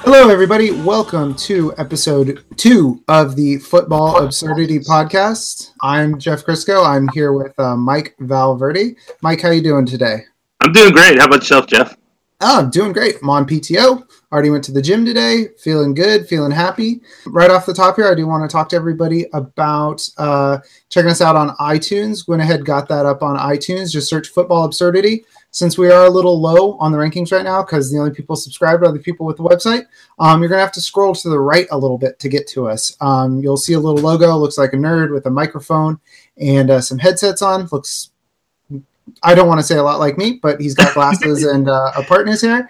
Hello, everybody. Welcome to episode 2 of the Football Absurdity Podcast. I'm Jeff Crisco. I'm here with Mike Valverde. Mike, how you doing today? I'm doing great. How about yourself, Jeff? Oh, I'm doing great. I'm on PTO. Already went to the gym today. Feeling good, feeling happy. Right off the top here, I do want to talk to everybody about checking us out on iTunes. Went ahead, got that up on iTunes. Just search Football Absurdity. Since we are a little low on the rankings right now because the only people subscribed are the people with the website, you're going to have to scroll to the right a little bit to get to us. You'll see a little logo. Looks like a nerd with a microphone and some headsets on. Looks, I don't want to say a lot like me, but he's got glasses and a part in his hair.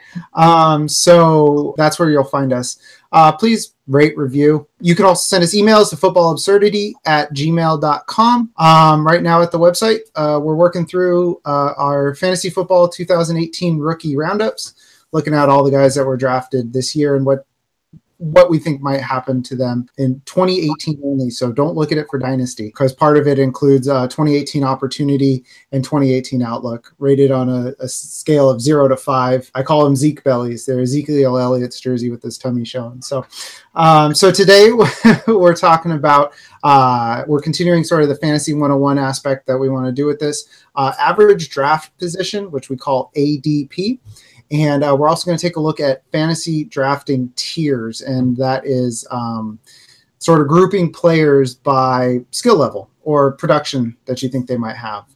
So that's where you'll find us. Please rate, review. You can also send us emails to footballabsurdity@gmail.com. Right now at the website, we're working through our Fantasy Football 2018 rookie roundups, looking at all the guys that were drafted this year and what we think might happen to them in 2018 only. So don't look at it for Dynasty because part of it includes 2018 opportunity and 2018 outlook rated on a scale of 0 to 5. I call them Zeke bellies. They're Ezekiel Elliott's jersey with his tummy showing. So today we're talking about, we're continuing sort of the Fantasy 101 aspect that we want to do with this. Average draft position, which we call ADP. And we're also going to take a look at fantasy drafting tiers, and that is sort of grouping players by skill level or production that you think they might have.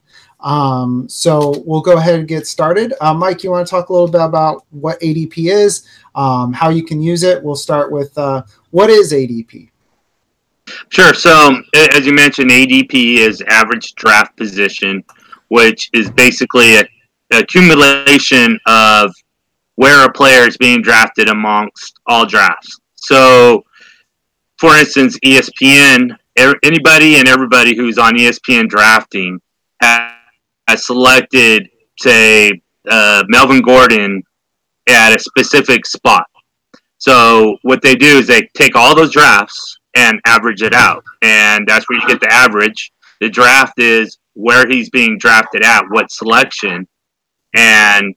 So we'll go ahead and get started. Mike, you want to talk a little bit about what ADP is, how you can use it? We'll start with what is ADP? Sure. So as you mentioned, ADP is average draft position, which is basically a accumulation of where a player is being drafted amongst all drafts. So, for instance, ESPN, anybody and everybody who's on ESPN drafting has selected, say, Melvin Gordon at a specific spot. So what they do is they take all those drafts and average it out, and that's where you get the average. The draft is where he's being drafted at, what selection, and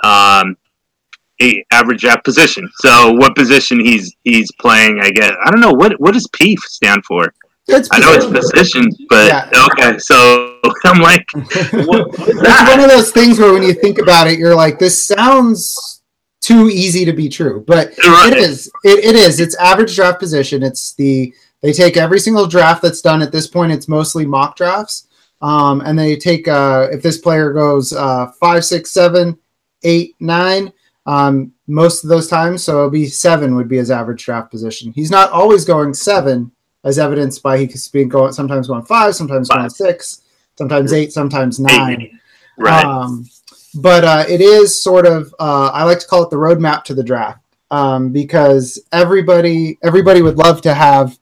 average draft position. So what position he's playing, I guess. I don't know, what does P stand for? I know it's position, but yeah. Okay, so I'm like, what is that? It's one of those things where when you think about it, you're like, this sounds too easy to be true, but right. It is. It's average draft position. They take every single draft that's done at this point. It's mostly mock drafts. And they take, if this player goes 5, 6, 7, 8, 9, most of those times, so it'll be 7 would be his average draft position. He's not always going 7, as evidenced by he's been going sometimes going 5, sometimes going 6, sometimes 8, sometimes 9. Right. But it is sort of, I like to call it the roadmap to the draft, because everybody would love to have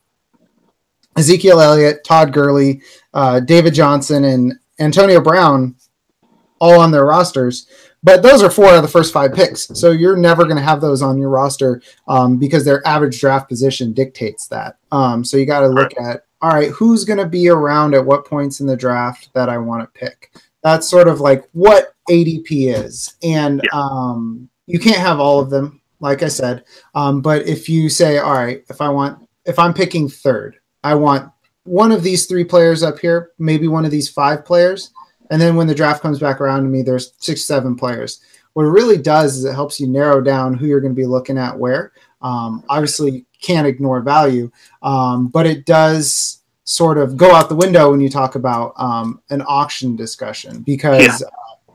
Ezekiel Elliott, Todd Gurley, David Johnson, and Antonio Brown all on their rosters. But those are 4 out of the first 5 picks. So you're never going to have those on your roster because their average draft position dictates that. So you got to look at, all right, who's going to be around at what points in the draft that I want to pick? That's sort of like what ADP is. And you can't have all of them, like I said. But if you say, all right, if I'm picking third, I want one of these 3 players up here, maybe one of these 5 players. And then when the draft comes back around to me, there's 6, 7 players. What it really does is it helps you narrow down who you're going to be looking at where. Obviously, you can't ignore value, but it does sort of go out the window when you talk about an auction discussion. Because,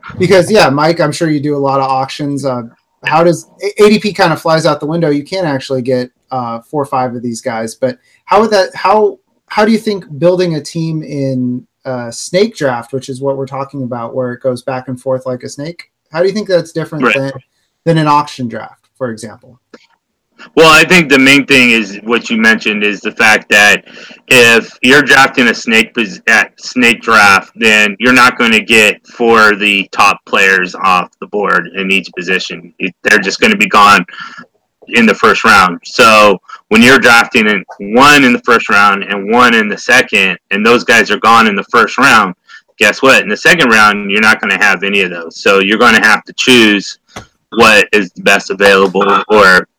Mike, I'm sure you do a lot of auctions. How does ADP kind of flies out the window? You can't actually get 4 or 5 of these guys. But how do you think building a team in snake draft, which is what we're talking about, where it goes back and forth like a snake, how do you think that's different than an auction draft, for example? Well, I think the main thing is what you mentioned is the fact that if you're drafting a snake draft, then you're not going to get 4 of the top players off the board in each position. They're just going to be gone in the first round. So when you're drafting 1 in the first round and 1 in the second, and those guys are gone in the first round, guess what? In the second round, you're not going to have any of those. So you're going to have to choose what is the best available or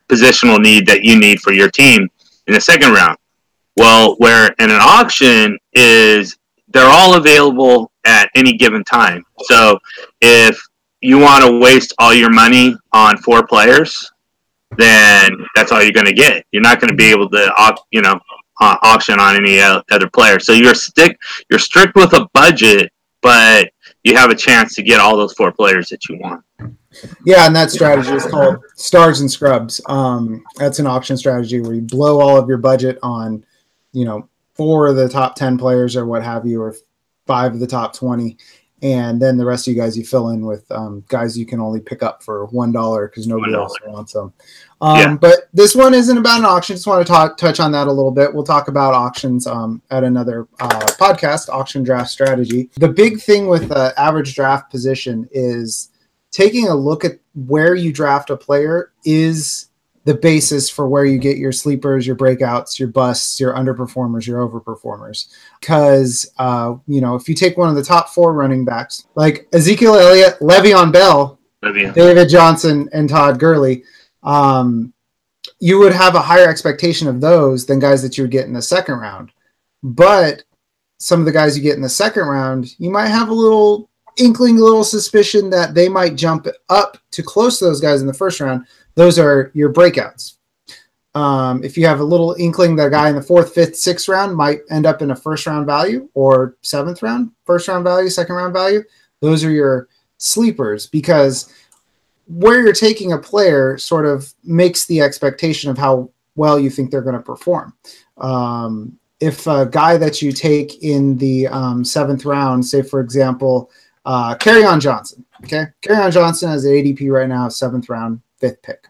positional need that you need for your team in the second round. Well, where in an auction is they're all available at any given time. So if you want to waste all your money on 4 players, then that's all you're going to get. You're not going to be able to, auction on any other player. So you're strict with a budget, but you have a chance to get all those 4 players that you want. Yeah, and that strategy is called Stars and Scrubs. That's an auction strategy where you blow all of your budget on, 4 of the top 10 players or what have you, or 5 of the top 20. And then the rest of you guys, you fill in with guys you can only pick up for $1 because nobody else wants them. But this one isn't about an auction. Just want to touch on that a little bit. We'll talk about auctions at another podcast, Auction Draft Strategy. The big thing with the average draft position is taking a look at where you draft a player is the basis for where you get your sleepers, your breakouts, your busts, your underperformers, your overperformers. Because, if you take one of the top 4 running backs, like Ezekiel Elliott, Le'Veon Bell, David Johnson, and Todd Gurley, you would have a higher expectation of those than guys that you would get in the second round. But some of the guys you get in the second round, you might have a little inkling, a little suspicion that they might jump up to close to those guys in the first round. Those are your breakouts. If you have a little inkling that a guy in the 4th, 5th, 6th round might end up in a first round value, or 7th round, first round value, second round value, those are your sleepers, because where you're taking a player sort of makes the expectation of how well you think they're going to perform. If a guy that you take in the 7th round, say for example, Kerryon Johnson, okay? Kerryon Johnson has an ADP right now, 7th round, 5th pick.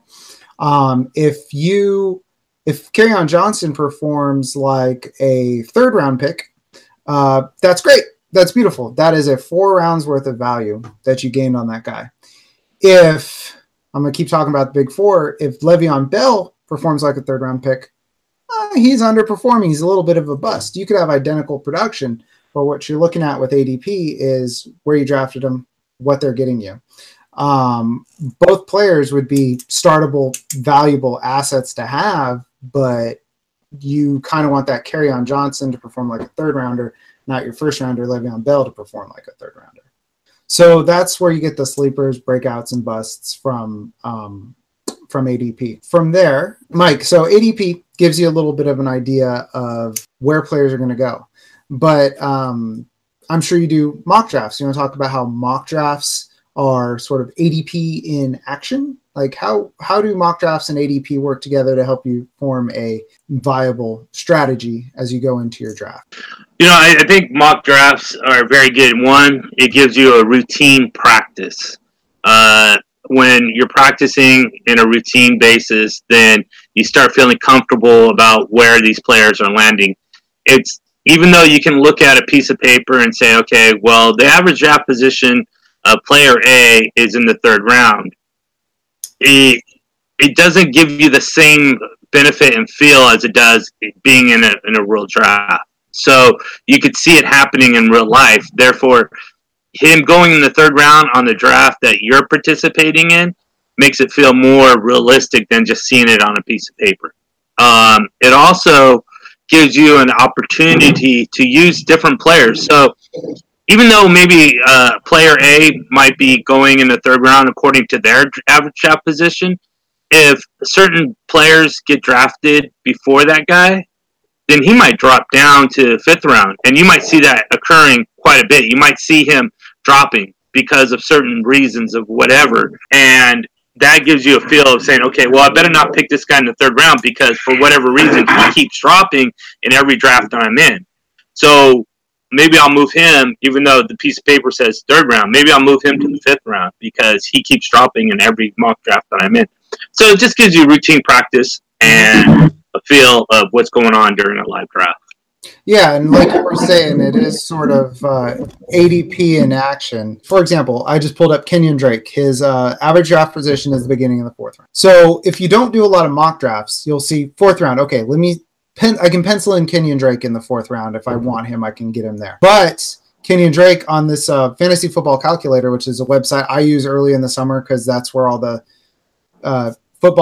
If Kerryon Johnson performs like a 3rd round pick, that's great. That's beautiful. That is a 4 rounds worth of value that you gained on that guy. If I'm going to keep talking about the big 4, if Le'Veon Bell performs like a 3rd round pick, he's underperforming. He's a little bit of a bust. You could have identical production, but what you're looking at with ADP is where you drafted them, what they're getting you. Both players would be startable, valuable assets to have, but you kind of want that Kerryon Johnson to perform like a 3rd rounder, not your 1st rounder, Le'Veon Bell, to perform like a 3rd rounder. So that's where you get the sleepers, breakouts, and busts from ADP. From there, Mike, so ADP gives you a little bit of an idea of where players are going to go. But I'm sure you do mock drafts. You want to talk about how mock drafts are sort of ADP in action? Like how do mock drafts and ADP work together to help you form a viable strategy as you go into your draft? I think mock drafts are very good. One, it gives you a routine practice. When you're practicing in a routine basis, then you start feeling comfortable about where these players are landing. It's even though you can look at a piece of paper and say, okay, well, the average draft position of player A is in the 3rd round. It doesn't give you the same benefit and feel as it does being in a real draft. So you could see it happening in real life. Therefore, him going in the 3rd round on the draft that you're participating in makes it feel more realistic than just seeing it on a piece of paper. It also gives you an opportunity to use different players. So even though maybe player A might be going in the 3rd round according to their average draft position, if certain players get drafted before that guy, then he might drop down to 5th round. And you might see that occurring quite a bit. You might see him dropping because of certain reasons of whatever. And that gives you a feel of saying, okay, well, I better not pick this guy in the 3rd round because for whatever reason, he keeps dropping in every draft that I'm in. So maybe I'll move him, even though the piece of paper says 3rd round. Maybe I'll move him to the 5th round because he keeps dropping in every mock draft that I'm in. So it just gives you routine practice and a feel of what's going on during a live draft. Yeah, and like you were saying, it is sort of ADP in action. For example, I just pulled up Kenyon Drake. His average draft position is the beginning of the 4th round. So if you don't do a lot of mock drafts, you'll see 4th round. Okay, I can pencil in Kenyon Drake in the 4th round. If I want him, I can get him there. But Kenyon Drake on this Fantasy Football Calculator, which is a website I use early in the summer because that's where all the football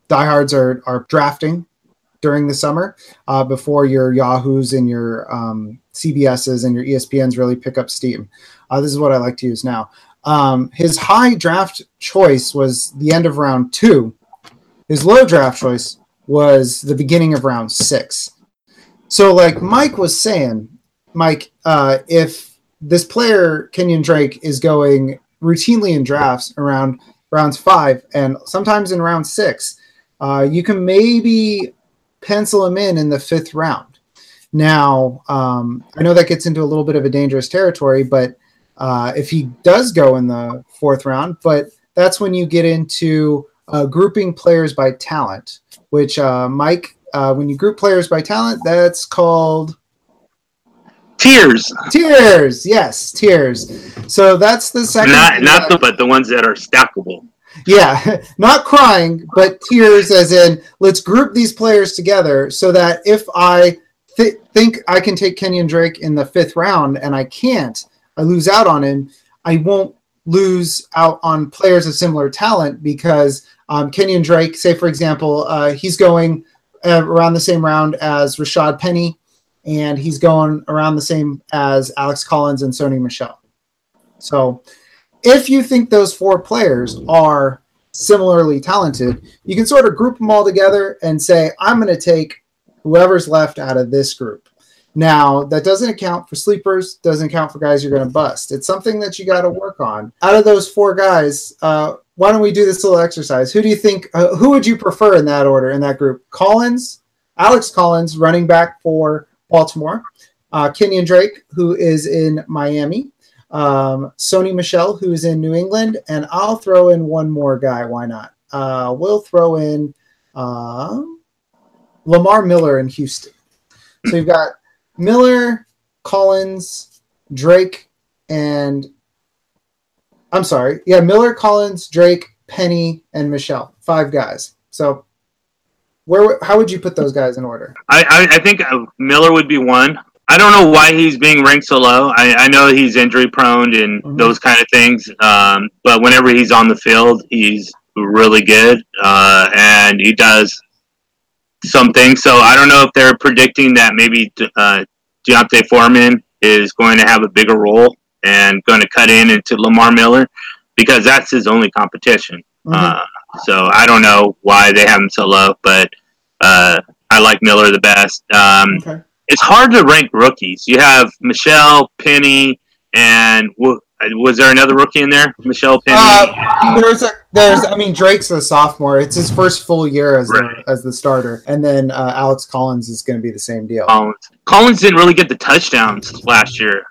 diehards are drafting during the summer before your Yahoos and your CBSs and your ESPNs really pick up steam. This is what I like to use now. His high draft choice was the end of round 2. His low draft choice was the beginning of round 6. So like Mike was saying, Mike, if this player, Kenyon Drake, is going routinely in drafts around rounds 5 and sometimes in round 6, you can maybe pencil him in the 5th round. Now, I know that gets into a little bit of a dangerous territory, but if he does go in the 4th round, but that's when you get into grouping players by talent, which Mike, when you group players by talent, that's called tiers. Tiers, yes, tiers. So that's the second. But the ones that are stackable. Yeah, not crying, but tiers, as in let's group these players together so that if I think I can take Kenyon Drake in the 5th round and I can't, I lose out on him, I won't lose out on players of similar talent because Kenyon Drake, say for example, he's going around the same round as Rashad Penny, and he's going around the same as Alex Collins and Sony Michel. So if you think those 4 players are similarly talented, you can sort of group them all together and say, I'm going to take whoever's left out of this group. Now, that doesn't account for sleepers, doesn't account for guys you're going to bust. It's something that you got to work on. Out of those 4 guys, why don't we do this little exercise? Who do you think, who would you prefer in that order, in that group? Alex Collins, running back for Baltimore. Kenyon Drake, who is in Miami. Sony Michel, who's in New England, and I'll throw in one more guy. Why not? We'll throw in Lamar Miller in Houston. So you've got Miller, Collins, Drake, and Miller, Collins, Drake, Penny, and Michel. 5 guys. So how would you put those guys in order? I think Miller would be one. I don't know why he's being ranked so low. I know he's injury prone and those kind of things, but whenever he's on the field, he's really good, and he does something. So I don't know if they're predicting that maybe Deontay Foreman is going to have a bigger role and going to cut into Lamar Miller because that's his only competition. So I don't know why they have him so low, but I like Miller the best. Okay. It's hard to rank rookies. You have Michel, Penny, and was there another rookie in there? Michel, Penny. Drake's a sophomore. It's his first full year as the starter, and then Alex Collins is going to be the same deal. Collins didn't really get the touchdowns last year.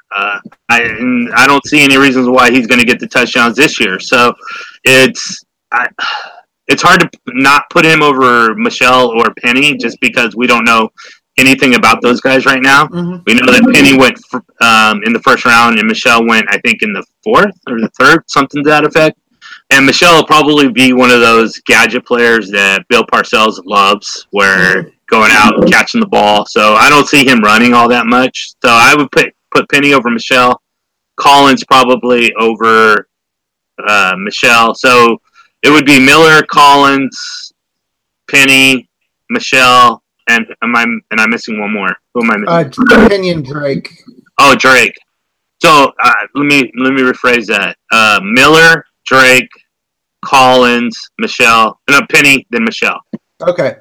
I don't see any reasons why he's going to get the touchdowns this year. So it's hard to not put him over Michel or Penny just because we don't know anything about those guys right now. We know that Penny went in the 1st round and Michel went, I think, in the 4th or the 3rd, something to that effect. And Michel will probably be one of those gadget players that Bill Parcells loves, where going out and catching the ball. So I don't see him running all that much. So I would put Penny over Michel, Collins probably over Michel. So it would be Miller, Collins, Penny, Michel, and I'm missing one more. Who am I missing? Kenyon Drake. Oh, Drake. So let me rephrase that. Miller, Drake, Collins, Michel, Penny, then Michel. Okay.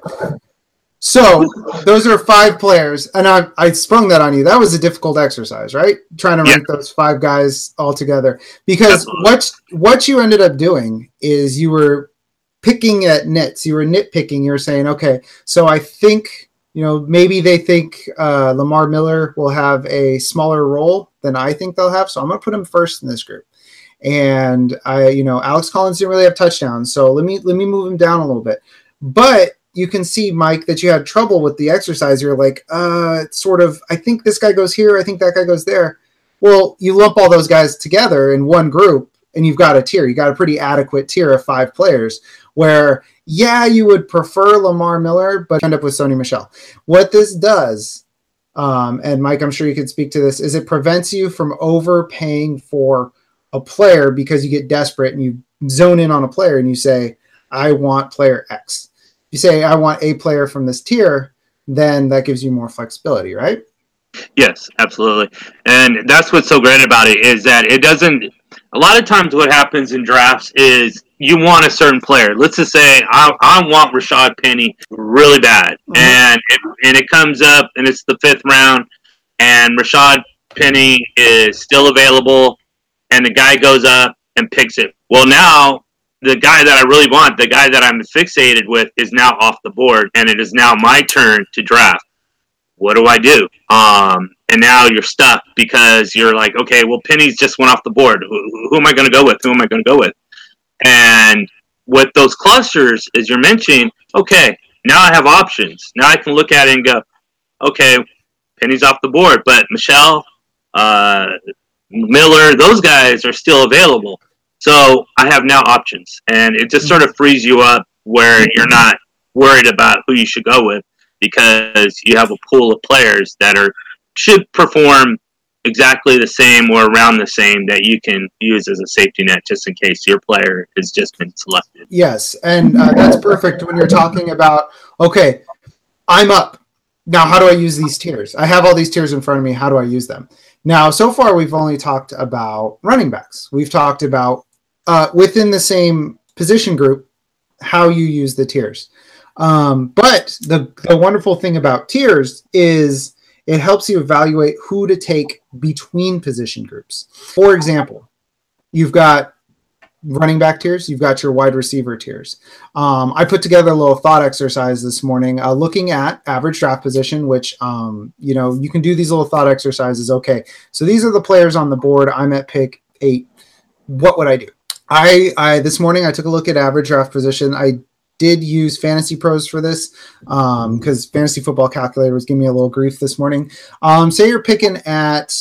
So those are 5 players, and I sprung that on you. That was a difficult exercise, right? Trying to rank those 5 guys all together. Because what you ended up doing is you were picking at nits. You were nitpicking. You were saying, okay, so I think, maybe they think Lamar Miller will have a smaller role than I think they'll have. So I'm going to put him first in this group. And Alex Collins didn't really have touchdowns. So let me move him down a little bit. But you can see, Mike, that you had trouble with the exercise. You're like, I think this guy goes here. I think that guy goes there. Well, you lump all those guys together in one group and you've got a tier. You got a pretty adequate tier of 5 players where, you would prefer Lamar Miller, but end up with Sony Michel. What this does, and Mike, I'm sure you could speak to this, is it prevents you from overpaying for a player because you get desperate and you zone in on a player and you say, I want player X. you say, I want a player from this tier, then that gives you more flexibility, right? Yes, absolutely. And that's what's so great about it is that it doesn't. A lot of times, what happens in drafts is you want a certain player. Let's just say I want Rashad Penny really bad, and it comes up and it's the 5th round, and Rashad Penny is still available, and the guy goes up and picks it. Well, now the guy that I really want, the guy that I'm fixated with, is now off the board, and it is now my turn to draft. What do I do? And now you're stuck because you're like, okay, well, Penny's just went off the board. Who am I going to go with? Who am I going to go with? And with those clusters, as you're mentioning, okay, now I have options. Now I can look at it and go, okay, Penny's off the board, but Michelle, Miller, those guys are still available. So I have now options. And it just sort of frees you up where you're not worried about who you should go with because you have a pool of players that should perform exactly the same or around the same that you can use as a safety net just in case your player has just been selected. Yes, and that's perfect when you're talking about, okay, I'm up. Now, how do I use these tiers? I have all these tiers in front of me. How do I use them? Now, so far, we've only talked about running backs. We've talked about within the same position group, how you use the tiers. But the wonderful thing about tiers is it helps you evaluate who to take between position groups. For example, you've got running back tiers, you've got your wide receiver tiers. I put together a little thought exercise this morning looking at average draft position, which, you can do these little thought exercises. Okay, so these are the players on the board. I'm at pick 8. What would I do? I this morning, I took a look at average draft position. I did use Fantasy Pros for this because Fantasy Football Calculator was giving me a little grief this morning. Say you're picking at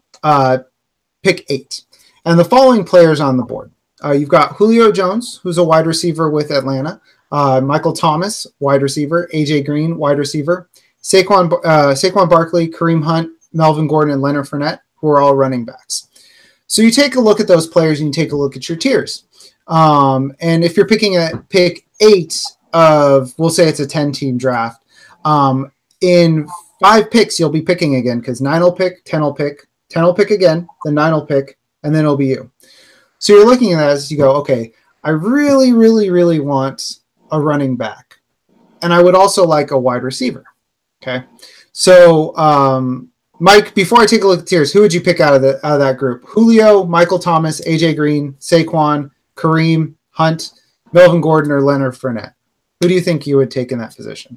pick 8. And the following players on the board. You've got Julio Jones, who's a wide receiver with Atlanta. Michael Thomas, wide receiver. A.J. Green, wide receiver. Saquon Barkley, Kareem Hunt, Melvin Gordon, and Leonard Fournette, who are all running backs. So you take a look at those players and you take a look at your tiers. And if you're picking at pick 8 of, we'll say it's a 10-team draft, in 5 picks, you'll be picking again because 9 will pick, 10 will pick, 10 will pick again, then 9 will pick, and then it'll be you. So you're looking at that as you go, okay, I really, really, really want a running back. And I would also like a wide receiver. Okay. So, Mike, before I take a look at the tiers, who would you pick out of that group? Julio, Michael Thomas, AJ Green, Saquon, Kareem Hunt, Melvin Gordon, or Leonard Fournette? Who do you think you would take in that position?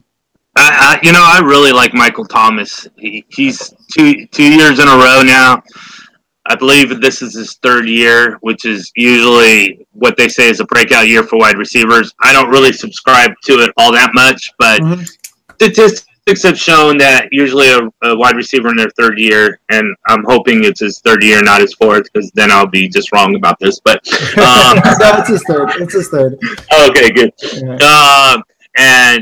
I really like Michael Thomas. He's two years in a row now. I believe this is his 3rd year, which is usually what they say is a breakout year for wide receivers. I don't really subscribe to it all that much, but statistics have shown that usually a wide receiver in their 3rd year, and I'm hoping it's his 3rd year, not his 4th, because then I'll be just wrong about this. But no, it's his 3rd. It's his 3rd. Okay, good. Yeah. And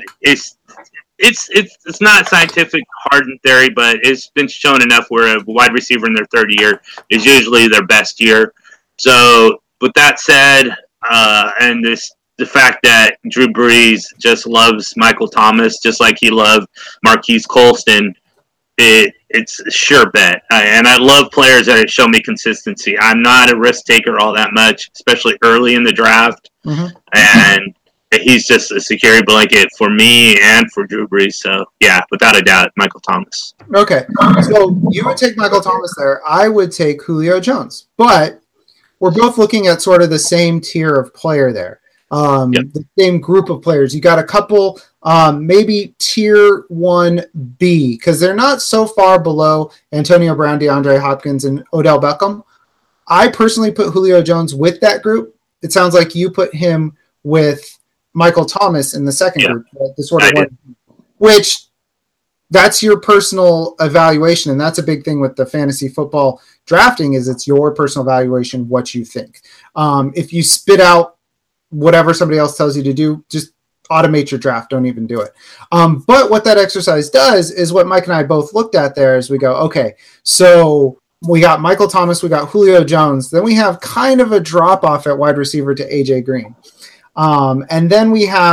it's not scientific hardened theory, but it's been shown enough where a wide receiver in their 3rd year is usually their best year. So with that said, and the fact that Drew Brees just loves Michael Thomas just like he loved Marquise Colston, it's a sure bet. And I love players that show me consistency. I'm not a risk taker all that much, especially early in the draft. And he's just a security blanket for me and for Drew Brees. So, yeah, without a doubt, Michael Thomas. Okay. So you would take Michael Thomas there. I would take Julio Jones. But we're both looking at sort of the same tier of player there. The same group of players. You got a couple, maybe tier 1B, because they're not so far below Antonio Brown, DeAndre Hopkins, and Odell Beckham. I personally put Julio Jones with that group. It sounds like you put him with Michael Thomas in the second group, the sort of one, which that's your personal evaluation. And that's a big thing with the fantasy football drafting is it's your personal evaluation, what you think. If you spit out whatever somebody else tells you to do, just automate your draft. Don't even do it. But what that exercise does is what Mike and I both looked at there is we go, okay, so we got Michael Thomas, we got Julio Jones. Then we have kind of a drop off at wide receiver to AJ Green. And then we have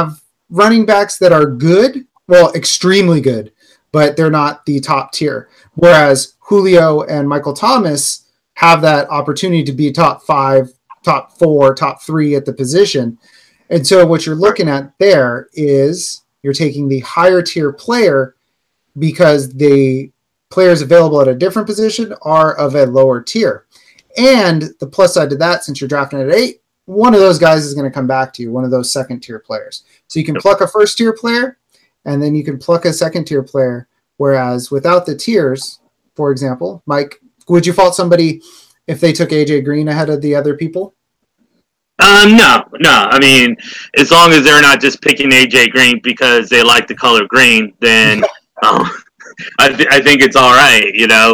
running backs that are good, well, extremely good, but they're not the top tier. Whereas Julio and Michael Thomas have that opportunity to be top 5, top 4, top 3 at the position. And so what you're looking at there is you're taking the higher tier player because the players available at a different position are of a lower tier. And the plus side to that, since you're drafting at 8, one of those guys is going to come back to you, one of those second tier players. So you can pluck a first tier player, and then you can pluck a second tier player. Whereas without the tiers, for example, Mike, would you fault somebody if they took AJ Green ahead of the other people? No. I mean, as long as they're not just picking AJ Green because they like the color green, then I think it's all right.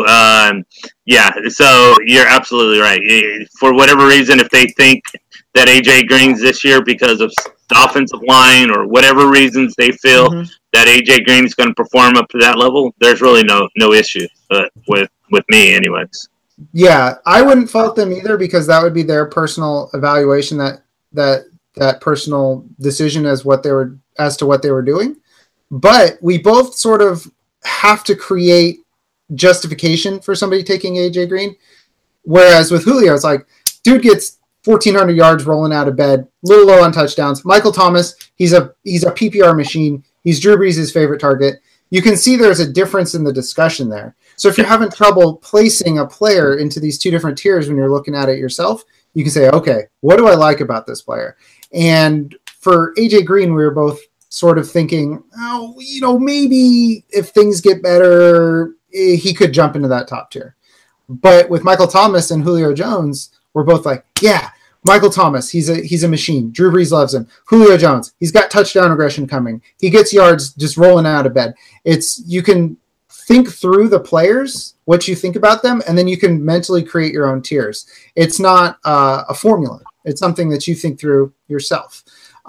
Yeah. So you're absolutely right. For whatever reason, if they think that AJ Green's this year because of the offensive line or whatever reasons they feel that AJ Green is going to perform up to that level, there's really no issue with me, anyways. Yeah, I wouldn't fault them either because that would be their personal evaluation, that personal decision as to what they were doing. But we both sort of have to create justification for somebody taking AJ Green. Whereas with Julio, it's like, dude gets 1,400 yards rolling out of bed, a little low on touchdowns. Michael Thomas, he's a PPR machine. He's Drew Brees' favorite target. You can see there's a difference in the discussion there. So if you're having trouble placing a player into these two different tiers when you're looking at it yourself, you can say, okay, what do I like about this player? And for AJ Green, we were both sort of thinking, maybe if things get better, he could jump into that top tier. But with Michael Thomas and Julio Jones, we're both like, yeah, Michael Thomas, he's a machine. Drew Brees loves him. Julio Jones, he's got touchdown aggression coming. He gets yards just rolling out of bed. You can think through the players, what you think about them, and then you can mentally create your own tiers. It's not a formula. It's something that you think through yourself.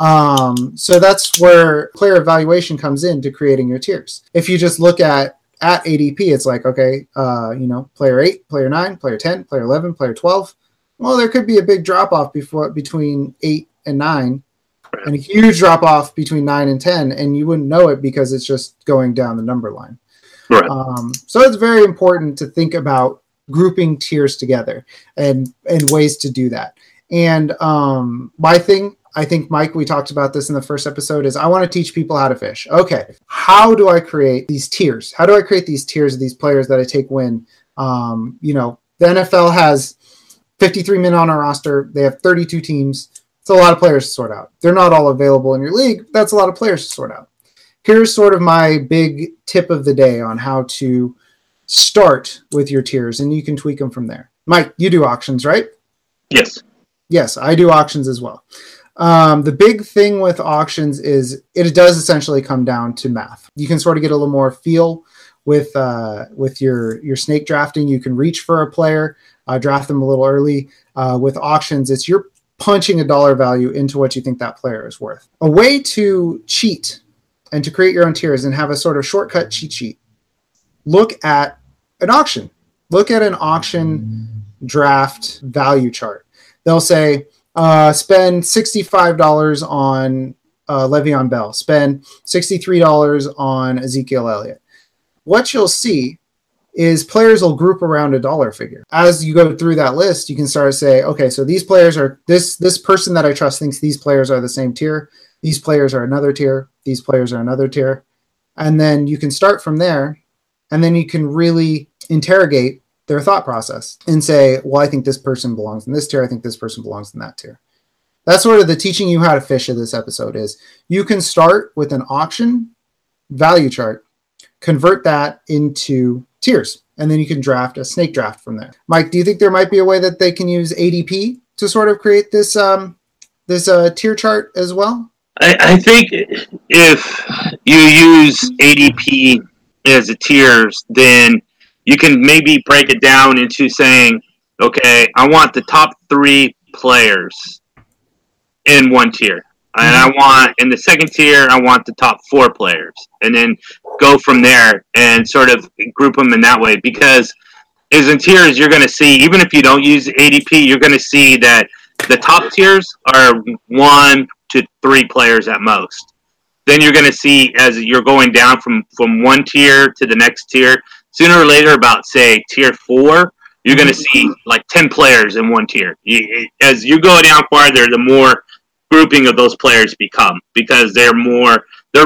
So that's where player evaluation comes into creating your tiers. If you just look at ADP, it's like, okay, player 8, player 9, player 10, player 11, player 12. Well, there could be a big drop-off between 8 and 9, and a huge drop-off between 9 and 10, and you wouldn't know it because it's just going down the number line. Right. So it's very important to think about grouping tiers together and ways to do that. And my thing, I think, Mike, we talked about this in the first episode, is I want to teach people how to fish. Okay, how do I create these tiers? How do I create these tiers of these players that I take when, the NFL has 53 men on our roster. They have 32 teams. It's a lot of players to sort out. They're not all available in your league. That's a lot of players to sort out. Here's sort of my big tip of the day on how to start with your tiers, and you can tweak them from there. Mike, you do auctions, right? Yes. Yes, I do auctions as well. The big thing with auctions is it does essentially come down to math. You can sort of get a little more feel with your snake drafting. You can reach for a player, draft them a little early. With auctions, it's you're punching a dollar value into what you think that player is worth. A way to cheat and to create your own tiers and have a sort of shortcut cheat sheet. Look at an auction. Look at an auction draft value chart. They'll say, spend $65 on Le'Veon Bell. Spend $63 on Ezekiel Elliott. What you'll see is players will group around a dollar figure. As you go through that list, you can start to say, okay, so these players are, this person that I trust thinks these players are the same tier. These players are another tier. These players are another tier. And then you can start from there, and then you can really interrogate their thought process and say, well, I think this person belongs in this tier. I think this person belongs in that tier. That's sort of the teaching you how to fish of this episode is you can start with an auction value chart, convert that into tiers, and then you can draft a snake draft from there. Mike, do you think there might be a way that they can use ADP to sort of create this tier chart as well? I think if you use ADP as a tiers, then you can maybe break it down into saying, okay, I want the top 3 players in one tier. And I want, in the second tier, I want the top 4 players. And then go from there and sort of group them in that way. Because as in tiers, you're going to see, even if you don't use ADP, you're going to see that the top tiers are 1 to 3 players at most. then you're going to see as you're going down from one tier to the next tier, sooner or later, about say tier 4, you're going to see like 10 players in one tier. As you go down farther, the more grouping of those players become, because they're more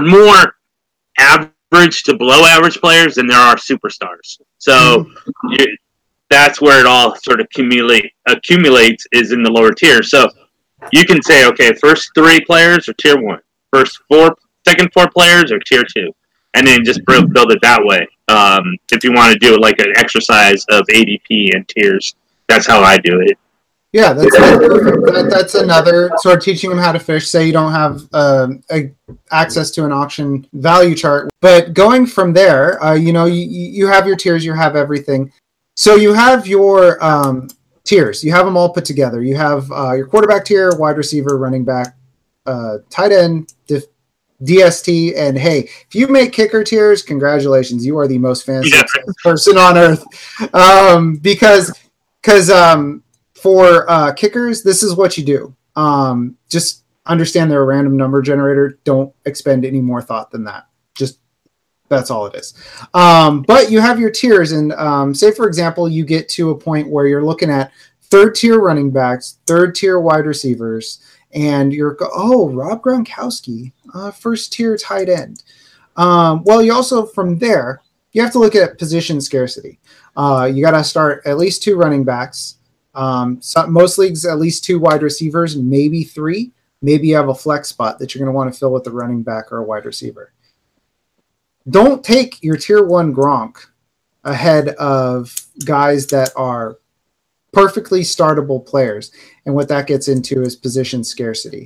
average to below average players than there are superstars. So that's where it all sort of accumulates is in the lower tier. So you can say, okay, first 3 players are tier 1, second 4 players are tier 2, and then just build it that way. If you want to do it like an exercise of ADP and tiers, that's how I do it. Yeah, that's perfect. That's another sort of teaching them how to fish. Say you don't have access to an auction value chart, but going from there, you have your tiers, you have everything. So you have your tiers. You have them all put together. You have your quarterback tier, wide receiver, running back, tight end, DST, and hey, if you make kicker tiers, congratulations, you are the most fancy person on earth. Because for kickers, this is what you do. Just understand they're a random number generator. Don't expend any more thought than that. Just that's all it is. But you have your tiers, and say for example, you get to a point where you're looking at 3rd tier running backs, 3rd tier wide receivers, and you're Rob Gronkowski, 1st tier tight end. Well, you also from there you have to look at position scarcity. You got to start at least 2 running backs. Most leagues at least 2 wide receivers, maybe 3. Maybe you have a flex spot that you're going to want to fill with a running back or a wide receiver. Don't take your tier 1 Gronk ahead of guys that are perfectly startable players. And what that gets into is position scarcity.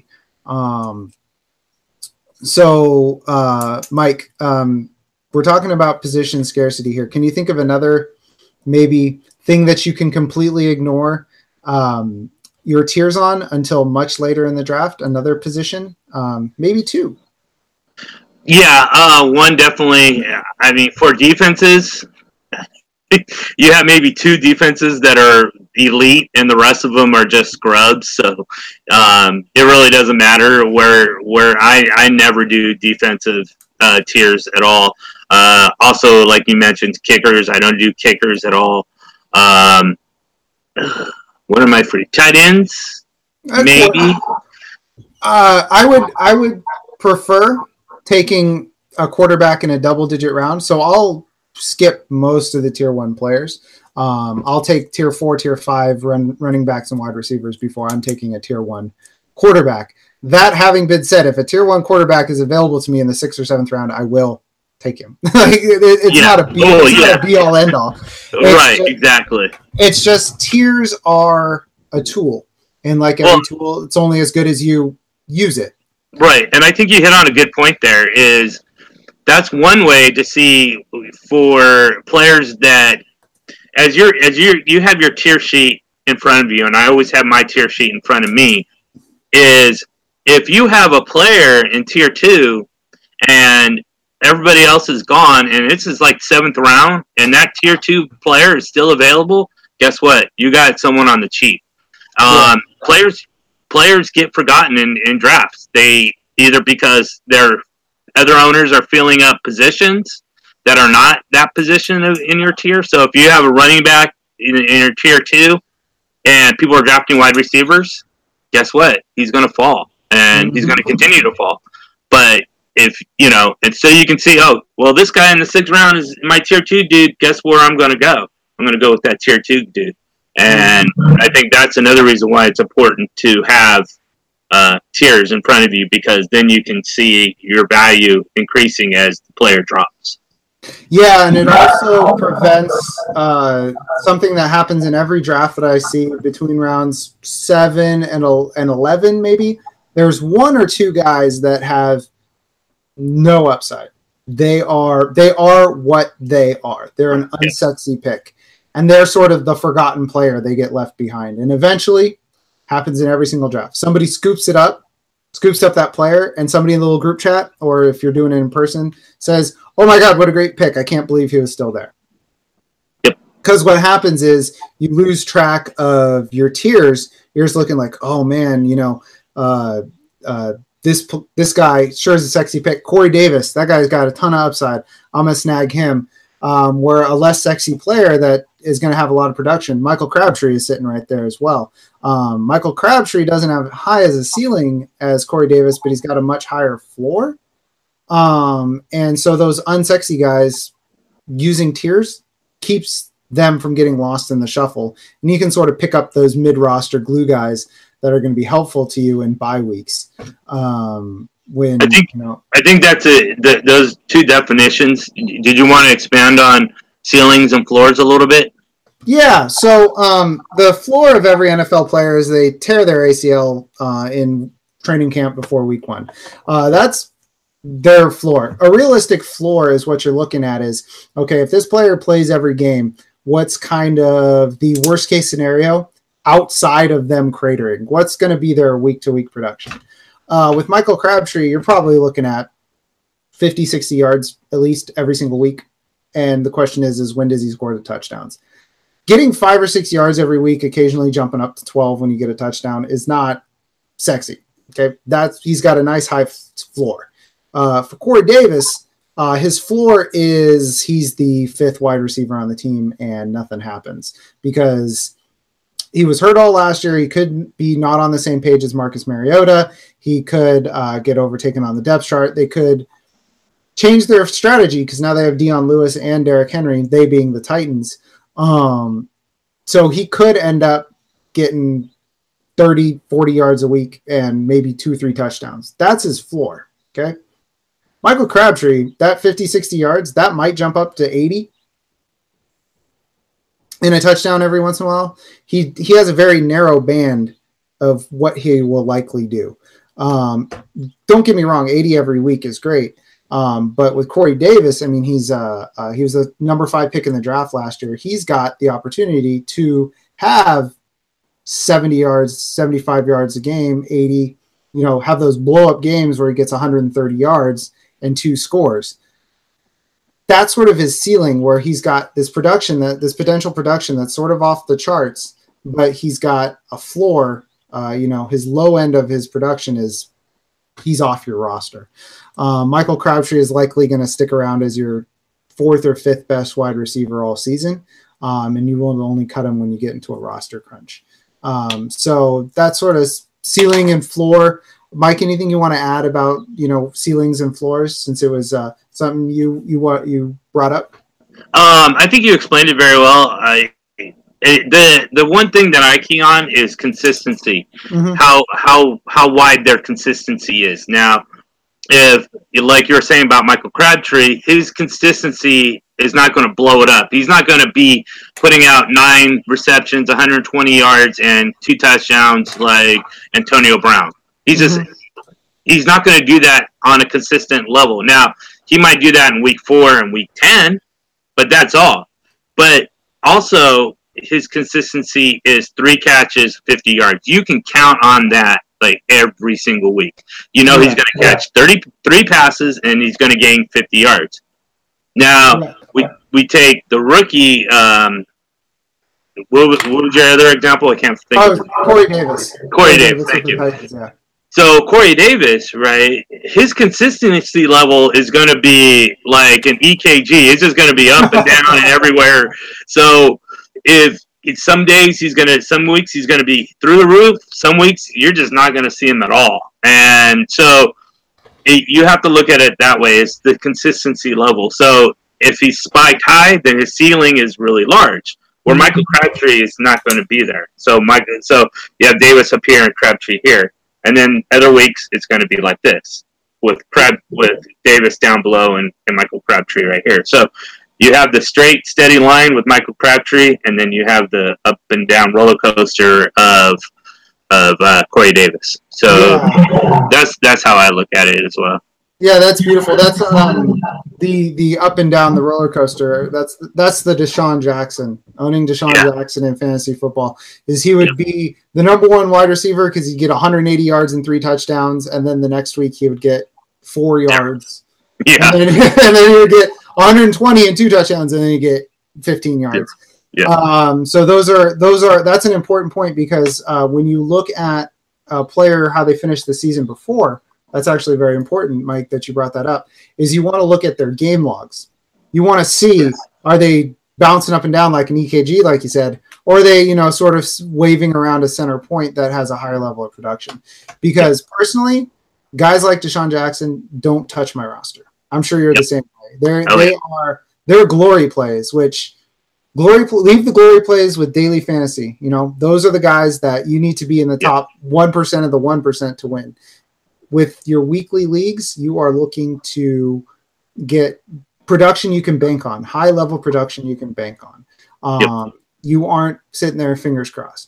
So, Mike, we're talking about position scarcity here. Can you think of another maybe thing that you can completely ignore your tiers on until much later in the draft? Another position, maybe 2. Yeah, one definitely. I mean, for defenses, you have maybe 2 defenses that are elite, and the rest of them are just scrubs. So it really doesn't matter where I never do defensive tiers at all. Also, like you mentioned, kickers. I don't do kickers at all. What am I for? Tight ends, maybe. I would prefer taking a quarterback in a double-digit round. So I'll skip most of the tier 1 players. I'll take tier 4, tier 5 running backs and wide receivers before I'm taking a tier 1 quarterback. That having been said, if a tier 1 quarterback is available to me in the 6th or 7th round, I will take him. It's not a be-all, end-all. Exactly. It's just tiers are a tool. And like every tool, it's only as good as you use it. Right. And I think you hit on a good point there is that's one way to see for players that as you have your tier sheet in front of you, and I always have my tier sheet in front of me, is if you have a player in tier 2 and everybody else is gone and this is like 7th round and that tier 2 player is still available, guess what? You got someone on the cheap. Players get forgotten in drafts. They either because their other owners are filling up positions that are not that position in your tier. So if you have a running back in your tier 2 and people are drafting wide receivers, guess what? He's going to fall and he's going to continue to fall. But if, and so you can see, this guy in the 6th round is my tier 2 dude. Guess where I'm going to go? I'm going to go with that tier 2 dude. And I think that's another reason why it's important to have tiers in front of you, because then you can see your value increasing as the player drops. Yeah, and it also prevents something that happens in every draft that I see between rounds 7 and 11 maybe. There's 1 or 2 guys that have no upside. They are what they are. They're an unsexy pick. And they're sort of the forgotten player. They get left behind. And eventually, happens in every single draft. Somebody scoops up that player, and somebody in the little group chat, or if you're doing it in person, says, "Oh my God, what a great pick. I can't believe he was still there." Yep. Because what happens is you lose track of your tiers. You're just looking like, oh man, this guy sure is a sexy pick. Corey Davis, that guy's got a ton of upside. I'm gonna snag him. Where a less sexy player that is going to have a lot of production, Michael Crabtree is sitting right there as well. Michael Crabtree doesn't have high as a ceiling as Corey Davis, but he's got a much higher floor. And so those unsexy guys using tiers keeps them from getting lost in the shuffle. And you can sort of pick up those mid-roster glue guys that are going to be helpful to you in bye weeks. When I think that's those two definitions. Did you want to expand on ceilings and floors a little bit? Yeah. So the floor of every NFL player is they tear their ACL in training camp before week 1. That's their floor. A realistic floor is what you're looking at is, okay, if this player plays every game, what's kind of the worst case scenario outside of them cratering? What's going to be their week-to-week production? With Michael Crabtree, you're probably looking at 50, 60 yards at least every single week. And the question is when does he score the touchdowns? Getting 5 or 6 yards every week, occasionally jumping up to 12 when you get a touchdown is not sexy. Okay. He's got a nice high floor. For Corey Davis, his floor is he's the 5th wide receiver on the team and nothing happens because he was hurt all last year. He could be not on the same page as Marcus Mariota. He could get overtaken on the depth chart. They could change their strategy because now they have Dion Lewis and Derrick Henry, they being the Titans. So he could end up getting 30, 40 yards a week and maybe 2-3 touchdowns. That's his floor, okay? Michael Crabtree, that 50, 60 yards, that might jump up to 80 in a touchdown every once in a while. He has a very narrow band of what he will likely do. Don't get me wrong, 80 every week is great. But with Corey Davis, I mean, he was a number 5 pick in the draft last year. He's got the opportunity to have 70 yards, 75 yards a game, 80, have those blow up games where he gets 130 yards and 2 scores. That's sort of his ceiling where he's got this potential production that's sort of off the charts, but he's got a floor. His low end of his production is he's off your roster. Michael Crabtree is likely going to stick around as your 4th or 5th best wide receiver all season. And you will only cut him when you get into a roster crunch. So that's sort of ceiling and floor. Mike, anything you want to add about, ceilings and floors since it was something you brought up? I think you explained it very well. The one thing that I key on is consistency. Mm-hmm. How wide their consistency is. Now, if like you were saying about Michael Crabtree, his consistency is not going to blow it up. He's not going to be putting out 9 receptions, 120 yards, and 2 touchdowns like Antonio Brown. He's not going to do that on a consistent level. Now, he might do that in week 4 and week 10, but that's all. But also, his consistency is 3 catches, 50 yards. You can count on that like every single week. He's going to catch 33 passes and he's going to gain 50 yards. Now, we take the rookie. What was your other example? I can't think of it. Corey Davis. Corey Davis, thank you. Yeah. So Corey Davis, right, his consistency level is going to be like an EKG. It's just going to be up and down and everywhere. So if some days some weeks he's going to be through the roof. Some weeks you're just not going to see him at all. And so you have to look at it that way. It's the consistency level. So if he's spiked high, then his ceiling is really large. Where Michael Crabtree is not going to be there. So you have Davis up here and Crabtree here. And then other weeks it's going to be like this with Davis down below and Michael Crabtree right here. So you have the straight, steady line with Michael Crabtree, and then you have the up and down roller coaster of Corey Davis. So that's how I look at it as well. Yeah, that's beautiful. That's the up and down the roller coaster. That's the Deshaun Jackson. Owning Deshaun Jackson in fantasy football is he would be the number 1 wide receiver because he'd get 180 yards and 3 touchdowns, and then the next week he would get 4 yards. Yeah, and then he would get 120 and 2 touchdowns, and then you get 15 yards. Yeah. So those are that's an important point because when you look at a player how they finished the season before, that's actually very important, Mike, that you brought that up, is you want to look at their game logs. You want to see, are they bouncing up and down like an EKG, like you said, or are they, sort of waving around a center point that has a higher level of production? Because personally, guys like Deshaun Jackson don't touch my roster. I'm sure you're the same way. They're glory plays, which leave the glory plays with daily fantasy. Those are the guys that you need to be in the top 1% of the 1% to win. With your weekly leagues, you are looking to get production you can bank on, high level production you can bank on. You aren't sitting there fingers crossed.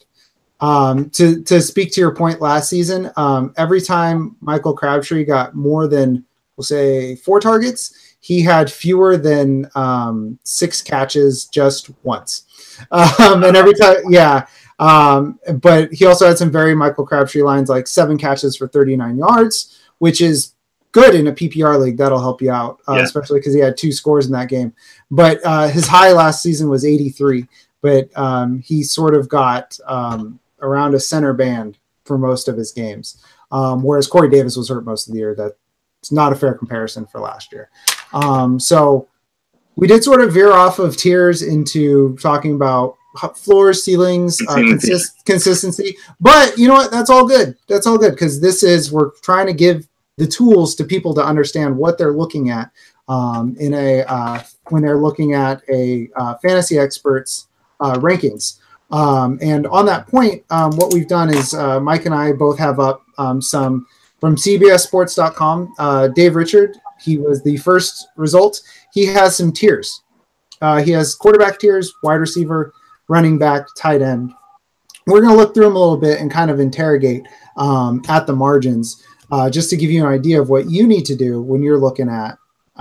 To speak to your point last season, every time Michael Crabtree got more than, we'll say, 4 targets, he had fewer than 6 catches just once. And every time, but he also had some very Michael Crabtree lines, like 7 catches for 39 yards, which is good in a PPR league. That'll help you out, especially because he had 2 scores in that game. But his high last season was 83, but he sort of got around a center band for most of his games, whereas Corey Davis was hurt most of the year. That's not a fair comparison for last year. So we did sort of veer off of tiers into talking about floors, ceilings, consistency. But you know what? That's all good. That's all good, because we're trying to give the tools to people to understand what they're looking at when they're looking at a fantasy expert's rankings. And on that point, what we've done is Mike and I both have up some from CBSSports.com. Dave Richard, he was the first result. He has some tiers. He has quarterback tiers, wide receiver, running back, tight end. We're going to look through them a little bit and kind of interrogate at the margins, just to give you an idea of what you need to do when you're looking at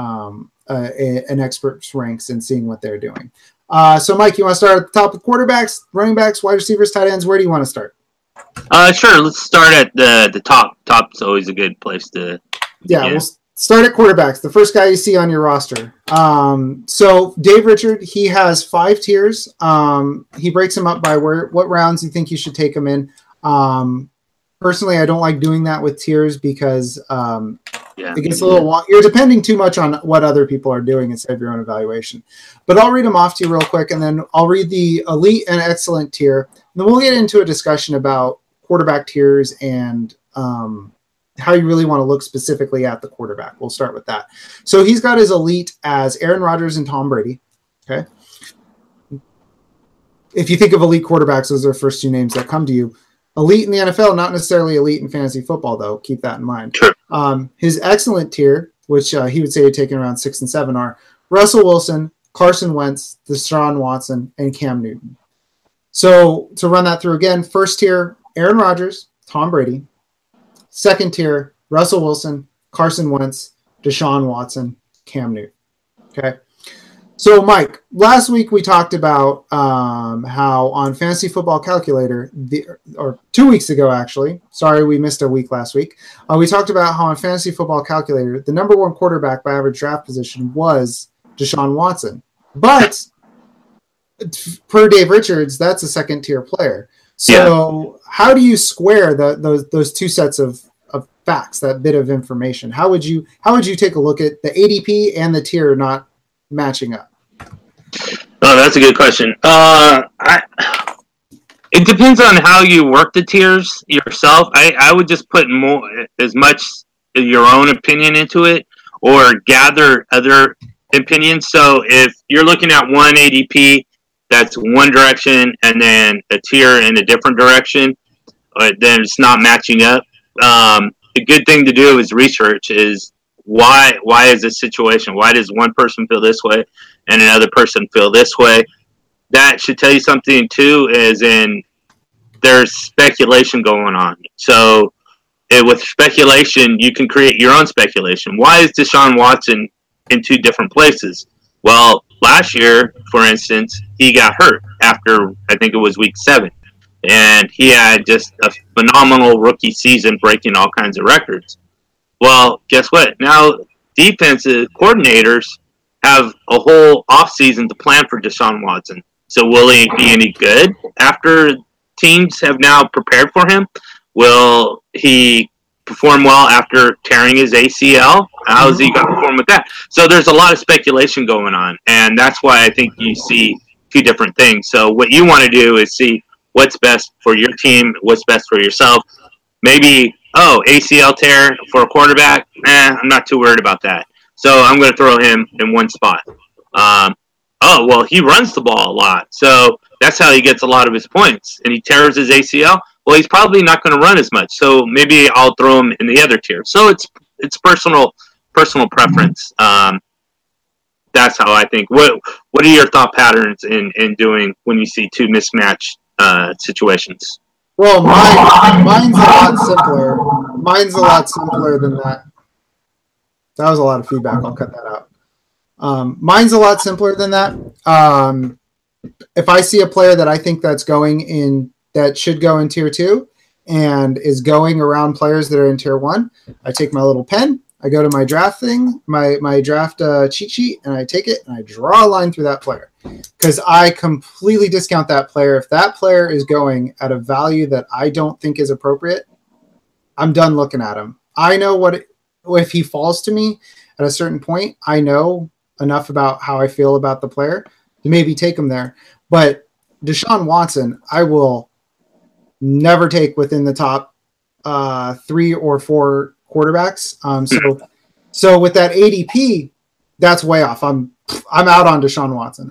an expert's ranks and seeing what they're doing. So, Mike, you want to start at the top with quarterbacks, running backs, wide receivers, tight ends? Where do you want to start? Sure. Let's start at the top. Top's always a good place to begin. We'll start at quarterbacks, the first guy you see on your roster. So Dave Richard, he has 5 tiers. He breaks them up by what rounds you think you should take them in. Personally, I don't like doing that with tiers because it gets a little you're depending too much on what other people are doing instead of your own evaluation. But I'll read them off to you real quick, and then I'll read the elite and excellent tier. And then we'll get into a discussion about quarterback tiers and how you really want to look specifically at the quarterback. We'll start with that. So he's got his elite as Aaron Rodgers and Tom Brady. Okay. If you think of elite quarterbacks, those are the first 2 names that come to you. Elite in the NFL, not necessarily elite in fantasy football, though. Keep that in mind. Sure. His excellent tier, which he would say he'd taken around 6 and 7, are Russell Wilson, Carson Wentz, Deshaun Watson, and Cam Newton. So to run that through again, first tier, Aaron Rodgers, Tom Brady. Second tier, Russell Wilson, Carson Wentz, Deshaun Watson, Cam Newton. Okay. So, Mike, last week we talked about how on Fantasy Football Calculator, or 2 weeks ago, actually. Sorry, we missed a week last week. We talked about how on Fantasy Football Calculator, the number 1 quarterback by average draft position was Deshaun Watson. But per Dave Richards, that's a second-tier player. So how do you square those 2 sets of facts, that bit of information? How would you take a look at the ADP and the tier not matching up? Oh, that's a good question. It depends on how you work the tiers yourself. I would just put as much your own opinion into it, or gather other opinions. So if you're looking at one ADP that's one direction and then a tier in a different direction, then it's not matching up. The good thing to do is research is why is this situation? Why does one person feel this way and another person feel this way? That should tell you something too, as in there's speculation going on. So with speculation, you can create your own speculation. Why is Deshaun Watson in 2 different places? Well, last year, for instance, he got hurt after, I think it was week 7. And he had just a phenomenal rookie season, breaking all kinds of records. Well, guess what? Now, defensive coordinators have a whole offseason to plan for Deshaun Watson. So will he be any good after teams have now prepared for him? Will he perform well after tearing his ACL? How is he going to perform with that? So there's a lot of speculation going on, and that's why I think you see two different things. So what you want to do is see what's best for your team, what's best for yourself. Maybe, ACL tear for a quarterback, I'm not too worried about that. So I'm going to throw him in one spot. He runs the ball a lot, so that's how he gets a lot of his points, and he tears his ACL. Well, he's probably not going to run as much, so maybe I'll throw him in the other tier. So it's personal preference. That's how I think. What are your thought patterns in doing when you see two mismatched situations? Well, mine's a lot simpler. Mine's a lot simpler than that. That was a lot of feedback. I'll cut that out. Mine's a lot simpler than that. If I see a player that I think that should go in tier 2 and is going around players that are in tier 1, I take my little pen, I go to my draft thing, my draft cheat sheet, and I take it and I draw a line through that player because I completely discount that player. If that player is going at a value that I don't think is appropriate, I'm done looking at him. I know if he falls to me at a certain point, I know enough about how I feel about the player to maybe take him there. But Deshaun Watson, I will never take within the top 3 or 4 quarterbacks. So with that ADP, that's way off. I'm out on Deshaun Watson.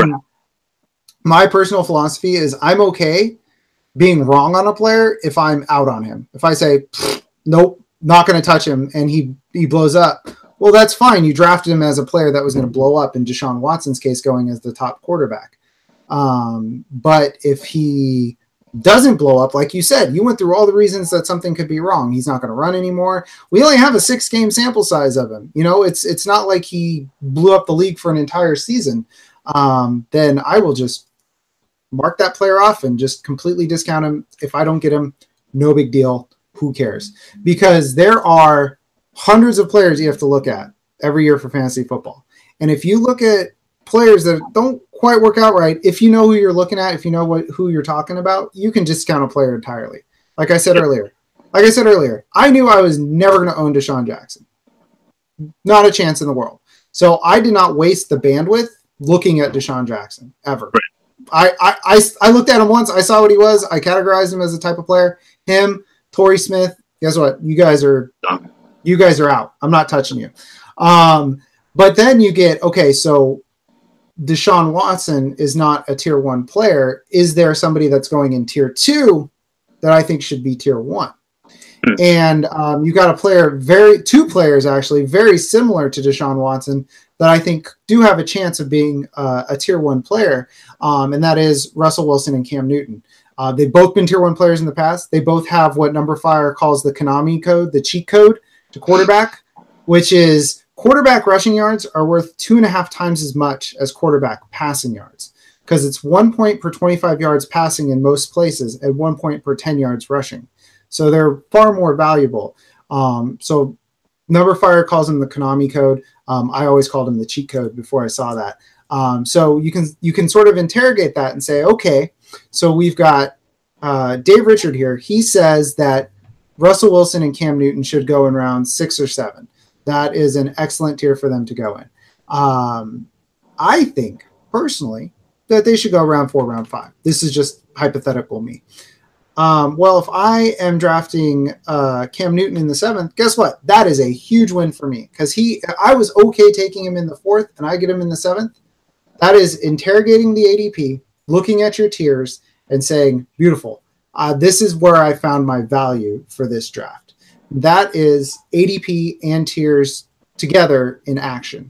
My personal philosophy is I'm okay being wrong on a player if I'm out on him. If I say, nope, not going to touch him, and he blows up, well, that's fine. You drafted him as a player that was going to blow up, in Deshaun Watson's case, going as the top quarterback. But if he doesn't blow up, like you said, you went through all the reasons that something could be wrong. He's not going to run anymore. We only have a 6-game sample size of him. It's not like he blew up the league for an entire season. Then I will just mark that player off and just completely discount him. If I don't get him, no big deal. Who cares? Because there are hundreds of players you have to look at every year for fantasy football. And if you look at players that don't quite work out right, if you know who you're looking at, if you know who you're talking about, you can discount a player entirely. Like I said earlier, I knew I was never going to own Deshaun Jackson. Not a chance in the world. So I did not waste the bandwidth looking at Deshaun Jackson ever. Right. I looked at him once. I saw what he was. I categorized him as a type of player. Him, Torrey Smith. Guess what? You guys are out. I'm not touching you. But then you get, okay, so Deshaun Watson is not a tier 1 player. Is there somebody that's going in tier 2 that I think should be tier 1? And you got two players actually very similar to Deshaun Watson that I think do have a chance of being a tier 1 player. And that is Russell Wilson and Cam Newton. They've both been tier 1 players in the past. They both have what Numberfire calls the Konami code, the cheat code to quarterback, which is quarterback rushing yards are worth 2.5 times as much as quarterback passing yards because it's 1 point per 25 yards passing in most places and 1 point per 10 yards rushing. So they're far more valuable. So Numberfire calls them the Konami code. I always called them the cheat code before I saw that. So you can sort of interrogate that and say, okay, so we've got Dave Richard here. He says that Russell Wilson and Cam Newton should go in round 6 or 7. That is an excellent tier for them to go in. I think, personally, that they should go round 4, round 5. This is just hypothetical me. Well, if I am drafting Cam Newton in the 7th, guess what? That is a huge win for me because I was okay taking him in the 4th and I get him in the 7th. That is interrogating the ADP, looking at your tiers and saying, beautiful. This is where I found my value for this draft. That is ADP and tiers together in action.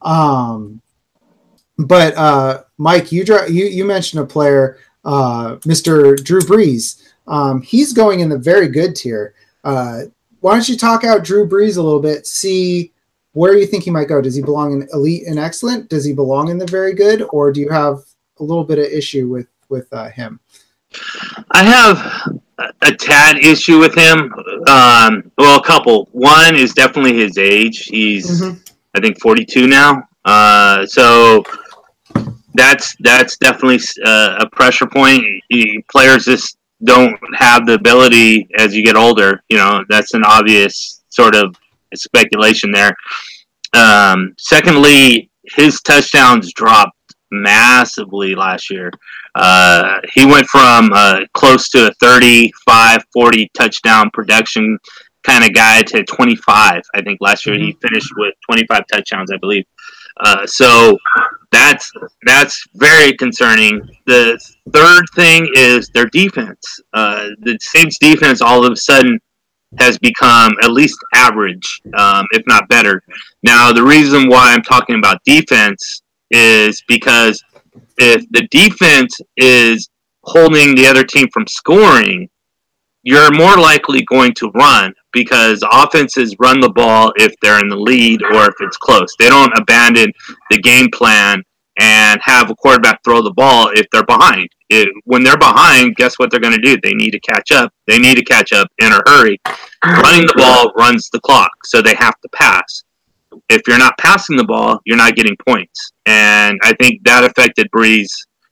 But Mike, you mentioned a player, Mr. Drew Brees. He's going in the very good tier. Why don't you talk out Drew Brees a little bit, see where you think he might go? Does he belong in elite and excellent? Does he belong in the very good? Or do you have a little bit of issue with him? I have a tad issue with him. A couple. One is definitely his age. He's, I think, 42 now. So that's definitely a pressure point. Players this don't have the ability as you get older. That's an obvious sort of speculation there. Secondly, his touchdowns dropped massively last year. He went from close to a 35, 40 touchdown production kind of guy to 25. I think last year he finished with 25 touchdowns, I believe. So that's very concerning. The third thing is their defense. The Saints defense all of a sudden has become at least average, if not better. Now, the reason why I'm talking about defense is because if the defense is holding the other team from scoring, you're more likely going to run, because offenses run the ball if they're in the lead or if it's close. They don't abandon the game plan and have a quarterback throw the ball if they're behind. When they're behind, guess what they're going to do? They need to catch up. They need to catch up in a hurry. Running the ball runs the clock, so they have to pass. If you're not passing the ball, you're not getting points. And I think that affected Brees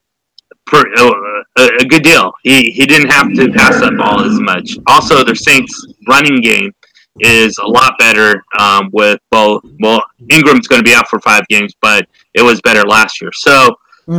a good deal. He didn't have to pass that ball as much. Also, the Saints' running game is a lot better with both. Well, Ingram's going to be out for 5 games, but it was better last year. So,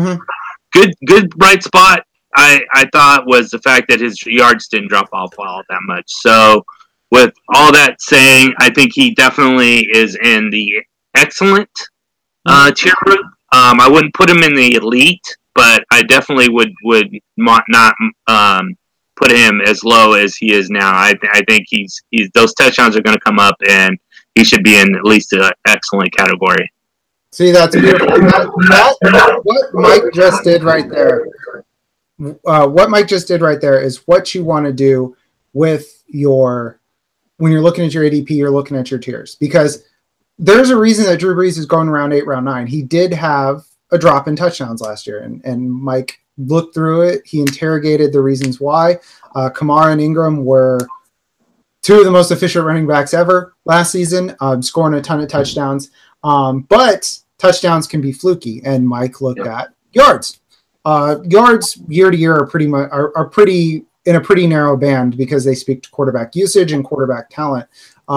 good bright spot, I thought, was the fact that his yards didn't drop off all that much. So, with all that saying, I think he definitely is in the excellent tier group. I wouldn't put him in the elite, but I definitely would not put him as low as he is now. I think he's those touchdowns are going to come up, and he should be in at least an excellent category. See, that's beautiful. What Mike just did right there. What Mike just did right there is what you want to do with when you're looking at your ADP, you're looking at your tiers, because there's a reason that Drew Brees is going round 8, round 9. He did have a drop in touchdowns last year, and Mike looked through it. He interrogated the reasons why. Kamara and Ingram were 2 of the most efficient running backs ever last season, scoring a ton of touchdowns. But touchdowns can be fluky, and Mike looked at yards. Yards year to year are pretty in a pretty narrow band because they speak to quarterback usage and quarterback talent.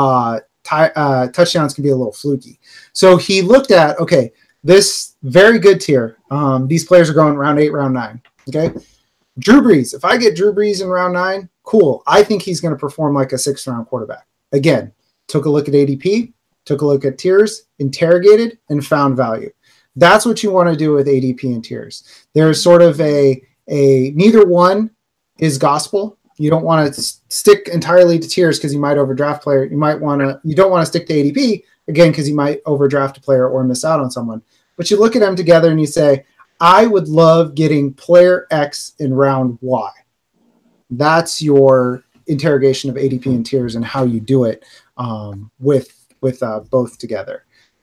Touchdowns can be a little fluky. So he looked at, okay, this very good tier. These players are going round 8, round 9. Okay. Drew Brees. If I get Drew Brees in round 9, cool. I think he's going to perform like a 6th round quarterback. Again, took a look at ADP, took a look at tiers, interrogated, and found value. That's what you want to do with ADP and tiers. There's sort of a neither one is gospel. You don't want to stick entirely to tiers because you might overdraft player. You don't want to stick to ADP again because you might overdraft a player or miss out on someone. But you look at them together and you say, I would love getting player X in round Y. That's your interrogation of ADP and tiers and how you do it with both together.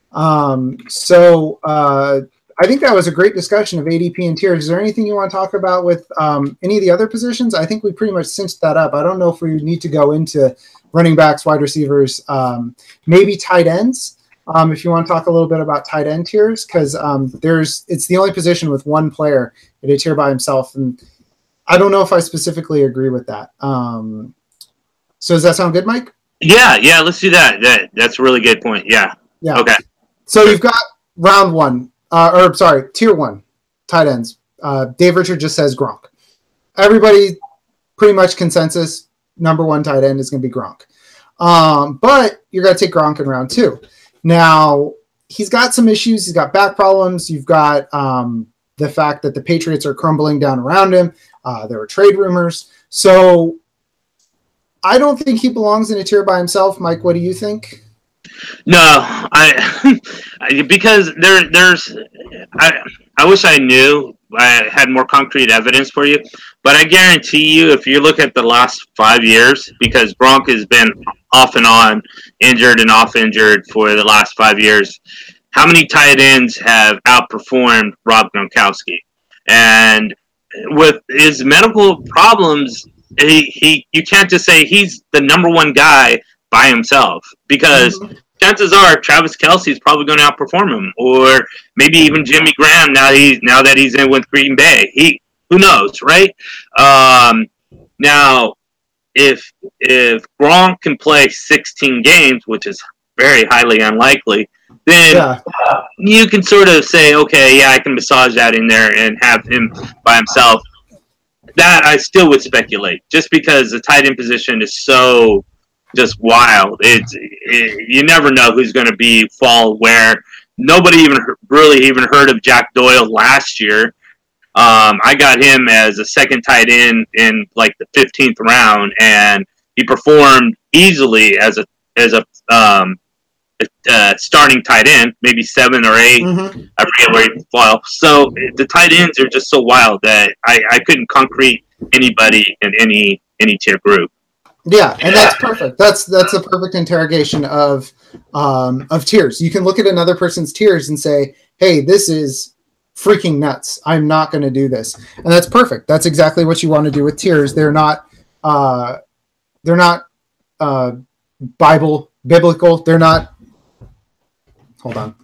I think that was a great discussion of ADP and tiers. Is there anything you want to talk about with any of the other positions? I think we pretty much cinched that up. I don't know if we need to go into running backs, wide receivers, maybe tight ends. If you want to talk a little bit about tight end tiers, because it's the only position with one player in a tier by himself, and I don't know if I specifically agree with that. So does that sound good, Mike? Yeah, let's do that. That's a really good point. Yeah. Okay. So you've got round 1. Tier 1, tight ends. Dave Richard just says Gronk. Everybody, pretty much consensus, number 1 tight end is going to be Gronk. But you're going to take Gronk in round 2. Now, he's got some issues. He's got back problems. You've got the fact that the Patriots are crumbling down around him. There were trade rumors. So I don't think he belongs in a tier by himself. Mike, what do you think? No, because I wish I knew. I had more concrete evidence for you, but I guarantee you, if you look at the last 5 years, because Gronk has been off and on, injured and off injured for the last 5 years, how many tight ends have outperformed Rob Gronkowski? And with his medical problems, you can't just say he's the number 1 guy by himself, because chances are Travis Kelce is probably going to outperform him, or maybe even Jimmy Graham now that he's in with Green Bay. Who knows, right? Now, if Gronk can play 16 games, which is very highly unlikely, then you can sort of say, okay, yeah, I can massage that in there and have him by himself. That I still would speculate, just because the tight end position is so just wild. You never know who's going to fall where. Nobody really even heard of Jack Doyle last year. I got him as a second tight end in like the 15th round, and he performed easily as a starting tight end, maybe 7 or 8. Mm-hmm. I forget where he fell. So the tight ends are just so wild that I couldn't concrete anybody in any tier group. Yeah, and that's perfect. That's a perfect interrogation of tiers. You can look at another person's tiers and say, "Hey, this is freaking nuts. I'm not going to do this," and that's perfect. That's exactly what you want to do with tiers. They're not biblical. They're not. Hold on.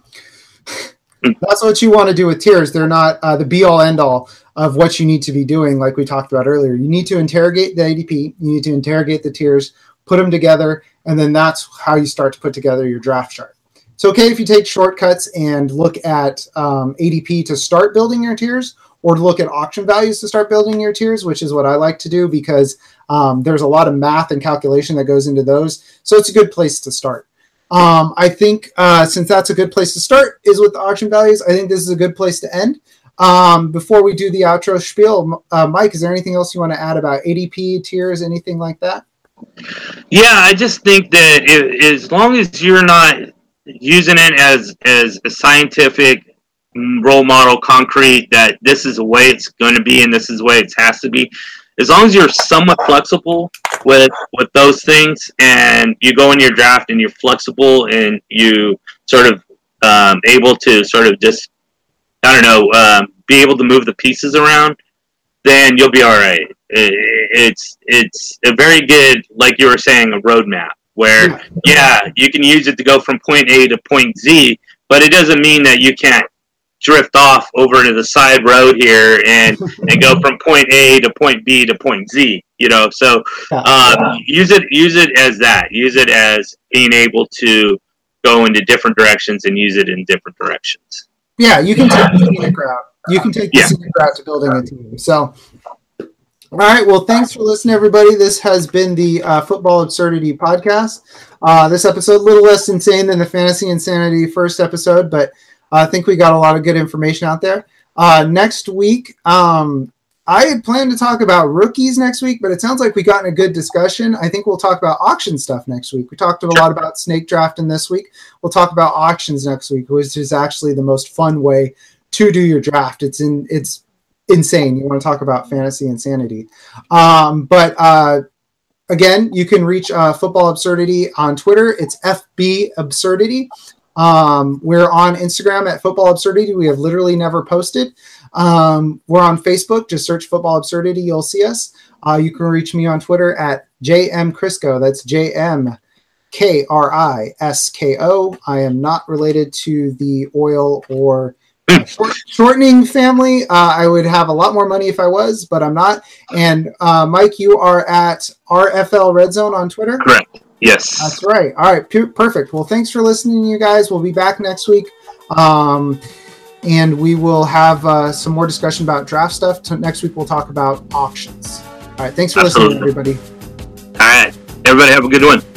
That's what you want to do with tiers. They're not the be-all, end-all of what you need to be doing, like we talked about earlier. You need to interrogate the ADP. You need to interrogate the tiers, put them together, and then that's how you start to put together your draft chart. It's okay if you take shortcuts and look at ADP to start building your tiers, or to look at auction values to start building your tiers, which is what I like to do, because there's a lot of math and calculation that goes into those. So it's a good place to start. I think since that's a good place to start is with the auction values, I think this is a good place to end. Before we do the outro spiel, Mike, is there anything else you want to add about ADP, tiers, anything like that? Yeah, I just think that as long as you're not using it as a scientific role model, concrete, that this is the way it's going to be and this is the way it has to be, as long as you're somewhat flexible with those things, and you go in your draft and you're flexible and you sort of able to sort of just, I don't know, be able to move the pieces around, then you'll be all right. It's a very good, like you were saying, a roadmap where, yeah, you can use it to go from point A to point Z, but it doesn't mean that you can't drift off over to the side road here and go from point A to point B to point Z, you know. So use it as that. Use it as being able to go into different directions and use it in different directions. Yeah, you can take the scenic route. You can take the scenic route to building a team. So, all right. Well, thanks for listening, everybody. This has been the Football Absurdity podcast. This episode a little less insane than the Fantasy Insanity first episode, but I think we got a lot of good information out there. Next week, I had planned to talk about rookies next week, but it sounds like we got in a good discussion. I think we'll talk about auction stuff next week. We talked a lot about snake drafting this week. We'll talk about auctions next week, which is actually the most fun way to do your draft. It's insane. You want to talk about fantasy insanity. But again, you can reach Football Absurdity on Twitter. It's FB Absurdity. We're on Instagram at Football Absurdity. We have literally never posted. We're on Facebook. Just search Football Absurdity. You'll see us. You can reach me on Twitter at JM Crisco. That's JMKRISKO. I am not related to the oil or shortening family. I would have a lot more money if I was, but I'm not. And Mike, you are at RFL Red Zone on Twitter? Correct. Yes. That's right. All right. Perfect. Well, thanks for listening, you guys. We'll be back next week. And we will have some more discussion about draft stuff. Next week, we'll talk about auctions. All right. Thanks for listening, everybody. All right. Everybody have a good one.